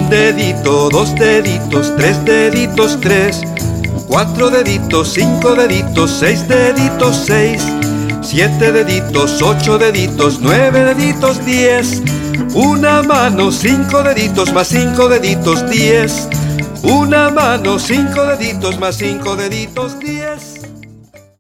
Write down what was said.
Un dedito, dos deditos, tres deditos, tres. Cuatro deditos, cinco deditos, seis deditos, seis. Siete deditos, ocho deditos, nueve deditos, 10. Una mano, cinco deditos más cinco deditos, 10. Una mano, cinco deditos más cinco deditos, 10.